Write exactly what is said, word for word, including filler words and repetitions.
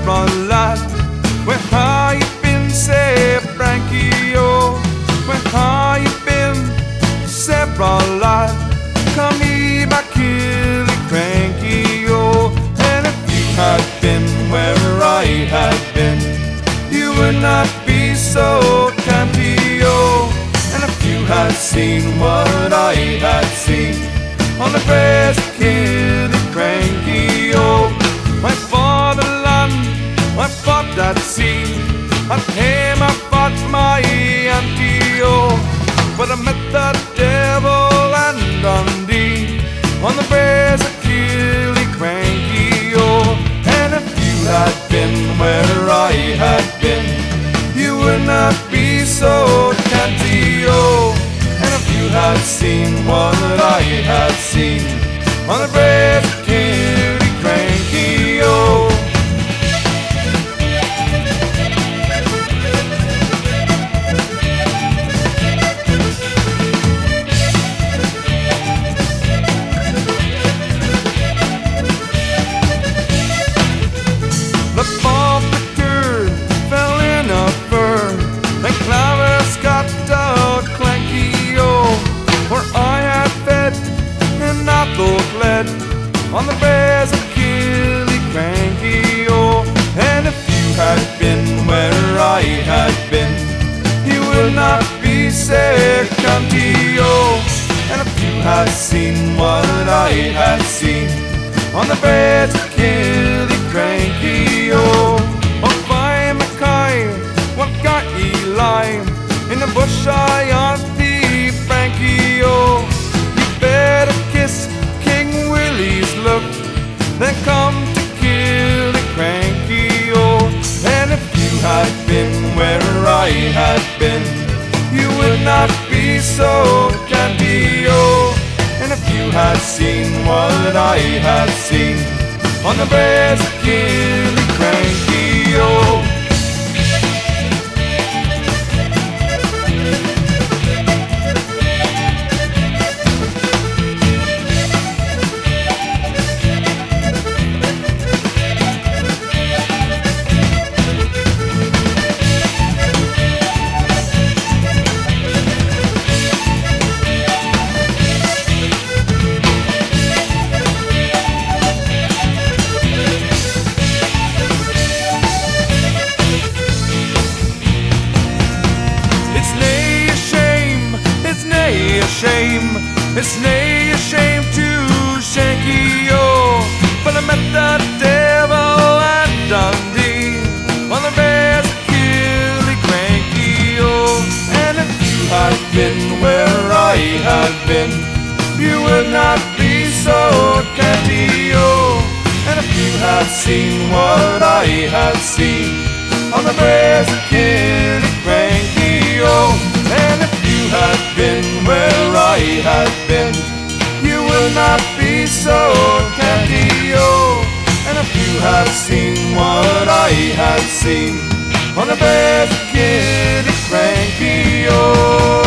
several lad. Where have you been, say Frankie, oh? Where have you been, several lad? Come here back here, cranky, oh. And if you had been where I had been, you would not be so canty, oh. And if you had seen what I had seen on the breast of Killy Cranky, oh. I fought the land, I fought that sea, and him I fought my auntie, oh. But I met the devil and Dundee on the breast of Killy Cranky, oh. And if you had been where I had been, you would not be so canty, oh. And if you had seen what I had seen on the breast of Killy Cranky, oh. The pulpiter fell in a fur, and Clavers got a clanky, oh. For I had fed and not though fled on the breast of Killy Cranky, oh. And if you had been where I had been, you would not be sick, canty, oh. And if you had seen what I had seen on the breast of Killy Cranky, oh. Oh, by Mackay, what got Eli in the bush I auntie Frankie, oh. You better kiss King Willie's lip, then come to Killy Cranky, oh. And if you had been where I had been, you would not be so canty, oh. And if you had seen what I had seen on the breast of Killy Cranky, oh. Shame, it's nae a shame to Shanky, oh. But I met the devil at Dundee on the breast of Killy Cranky, oh. And if you had been where I had been, you would not be so canty, oh. And if you had seen what I had seen on the breast of Killy Cranky, oh. And if you had been where I had been, you will not be so canty, oh. And if you had seen what I had seen on the breast of Killy Cranky, oh.